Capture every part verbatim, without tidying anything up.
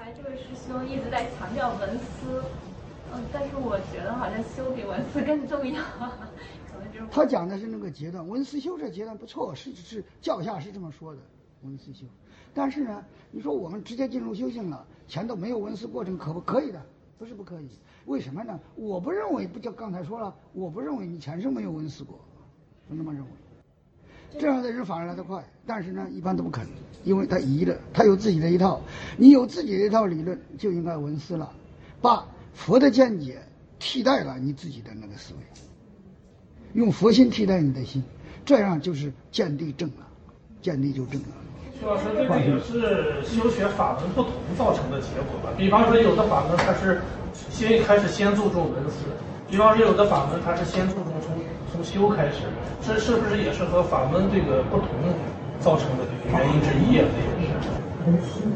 来这位师兄一直在强调文思，嗯，但是我觉得好像修比文思更重要，可能就是他讲的是那个阶段，文思修这阶段不错，是是教下是这么说的，文思修。但是呢，你说我们直接进入修行了，前头没有文思过程，可不可以的？不是不可以。为什么呢？我不认为，不就刚才说了，我不认为你前生没有文思过，不那么认为。这样的人反而来得快，但是呢，一般都不肯，因为他疑了，他有自己的一套，你有自己的一套理论，就应该文思了，把佛的见解替代了你自己的那个思维，用佛心替代你的心，这样就是见地正了，见地就正了。 徐老师，这个也是修学法门不同造成的结果吧？比方说，有的法门它是先开始先注重文思，比方说有的法门它是先注重从从修开始，这是不是也是和法门这个不同造成的这个原因之一啊？这也是。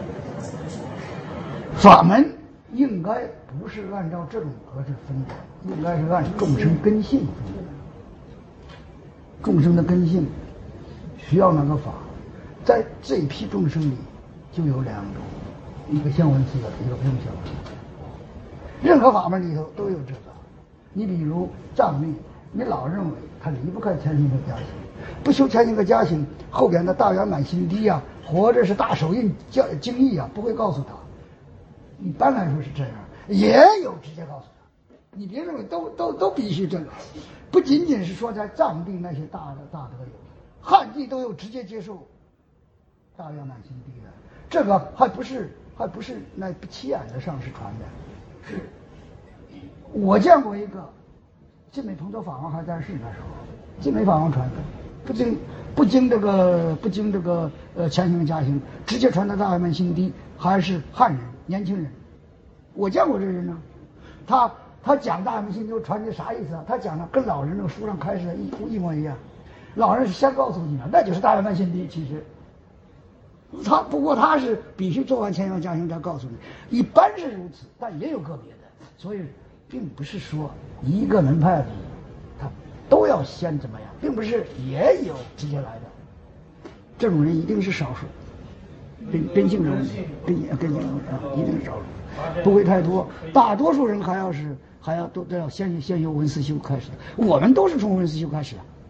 法门应该不是按照这种格式分的，应该是按众生根性分的。众生的根性需要哪个法？在这一批众生里，就有两种，一个先文思的，一个不用先文思。任何法门里头都有这个。你比如藏密，你老认为他离不开前行和加行，不修前行和加行，后边的大圆满心地啊，或者是大手印教经义啊，不会告诉他。一般来说是这样，也有直接告诉他。你别认为都都都必须这个，不仅仅是说在藏地那些大的大德有，汉地都有直接接受大圆满心地的，这个还不是还不是那不起眼的上师传的，是我见过一个晋美同州法王还在世那时候，晋美法王传的，不经不经这个不经这个呃前行加行，直接传的大圆满心地，还是汉人年轻人，我见过这人呢，他他讲大圆满心地传的啥意思啊？他讲的跟老人那个书上开始的一一模一样，老人是先告诉你了，那就是大圆满心地，其实。他不过他是必须做完前行加行才告诉你，一般是如此，但也有个别的，所以并不是说一个门派里他都要先怎么样，并不是也有直接来的，这种人一定是少数，根根性人物，根根性人物啊，一定是少数，不会太多，大多数人还要是还要都都要先先由文思修开始的，我们都是从文思修开始的。